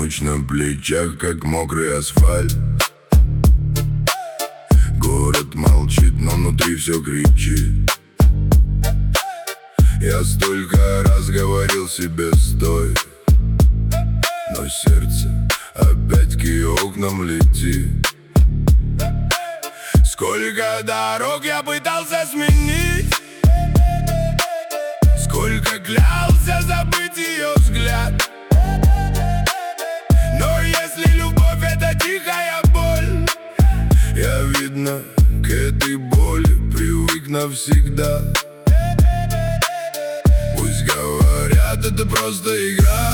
ночь на плечах, как мокрый асфальт. Город молчит, но внутри все кричит. Я столько раз говорил себе стой, но сердце опять к ее окнам летит. Сколько дорог я пытался сменить, сколько клялся забыть ее взгляд. Но если любовь — это тихая боль, я, видно, к этой боли привык навсегда. Пусть говорят, это просто игра,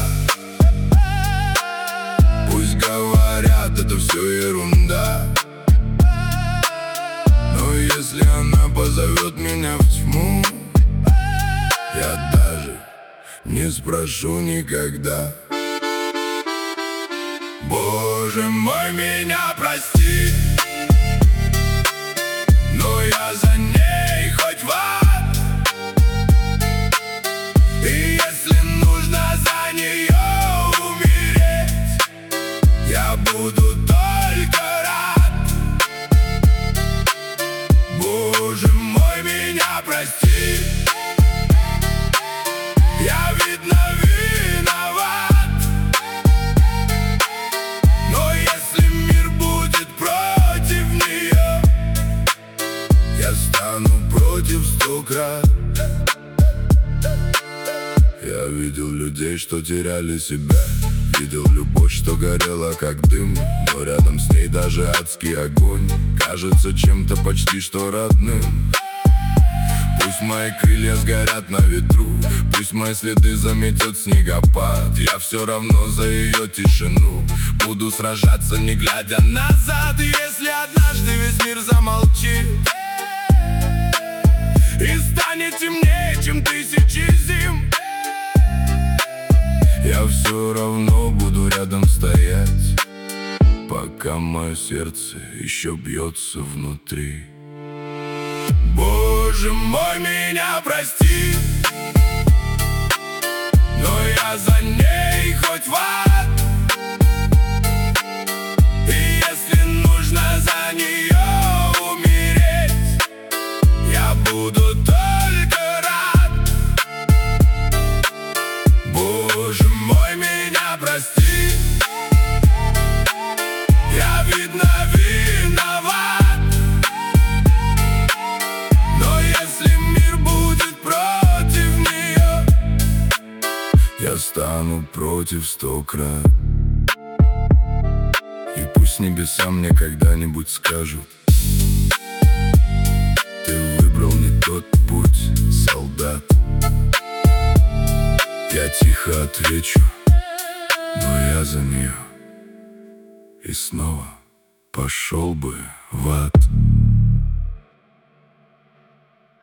пусть говорят, это все ерунда. Но если она позовет меня в тьму, я даже не спрошу никогда. Боже мой, меня прости, но я за ней хоть в ад. И если нужно за нее умереть, я буду только рад. Боже мой, меня прости, я, видно, виноват. Но если мир будет против нее, я стану против 100 крат. Я видел людей, что теряли себя, видел любовь, что горела как дым, но рядом с ней даже адский огонь кажется чем-то почти что родным. Пусть мои крылья сгорят на ветру, пусть мои следы заметет снегопад, я все равно за ее тишину буду сражаться, не глядя назад. Если однажды весь мир замолчит и станет темнее, чем тысячи зим, я все равно буду рядом стоять, пока мое сердце еще бьется внутри. Боже мой, меня прости, но я за ней хоть в ад. И если нужно за нее умереть, я буду только рад. Боже мой, меня прости, я, видно, виноват. Но если мир будет против нее, я стану против 100 крат. И пусть небеса мне когда-нибудь скажут: ты выбрал не тот путь, солдат. Я тихо отвечу: но я за нее. И снова пошел бы в ад.